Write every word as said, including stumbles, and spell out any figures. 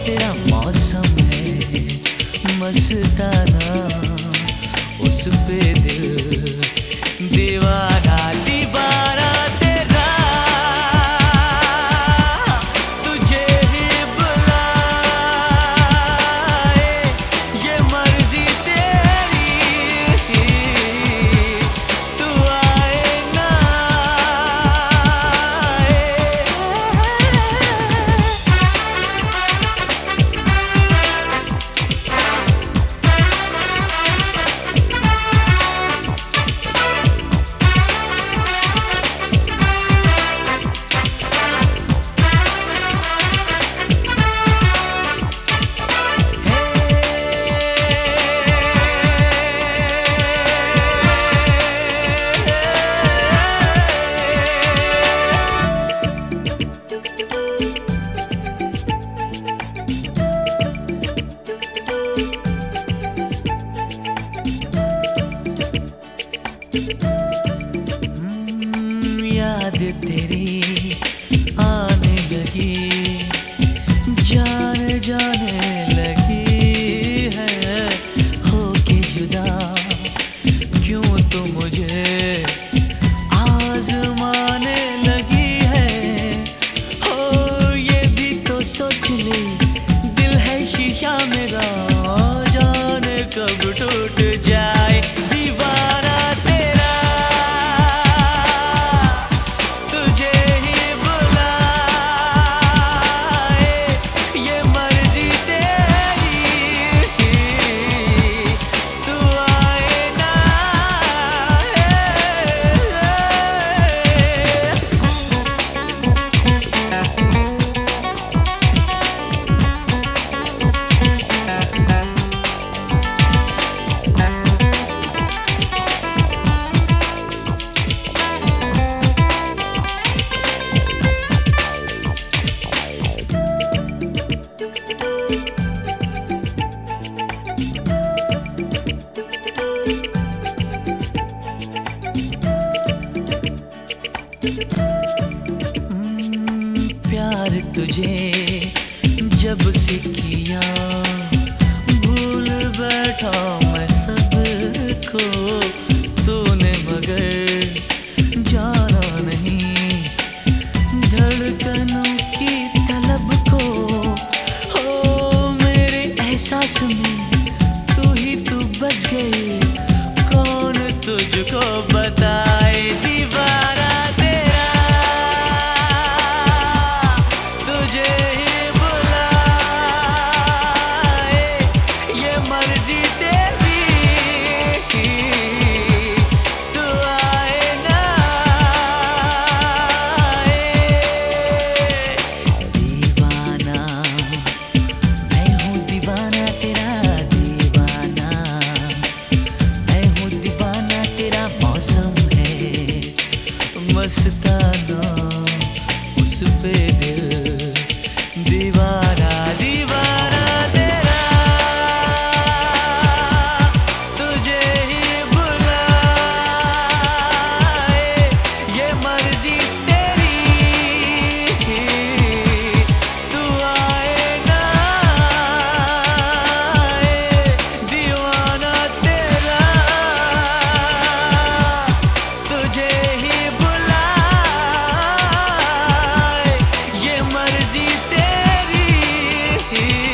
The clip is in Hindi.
तेरा मौसम है मस्ताना, उस पे दिल दीवाना दीवाना तेरा, तुझे ही बुलाए ये मर्जी तेरी, तू आए ना आए। याद तेरी आने लगी, जान जाने लगी है, होके जुदा क्यों तू मुझे आजमाने लगी है। हो ये भी तो सोच ले, दिल है शीशा मेरा, जाने कब टूट जाए। दीवाना तेरा, तुझे ही बुलाए ये मर्जी तेरी, तू आए ना प्यार तुझे जब से किया, भूल बैठा मैं सबको, तूने मगर जाना नहीं धड़कनों की तलब को। हो मेरे एहसास में तू ही तू बस गई, कौन तुझको बताए। दीवाना तेरा, तुझे ही बुलाए ये मर्जी तेरी, तू आए ना आए। दीवाना मैं हूँ, दीवाना तेरा दीवाना, मैं हूँ दीवाना तेरा मौसम है मस्ताना, उस पे दिल दीवाना दीवाना तेरा, तुझे ही बुलाए ये मर्जी तेरी, तू आए ना आए। दीवाना तेरा, तुझे ही बुलाए ये मर्जी तेरी।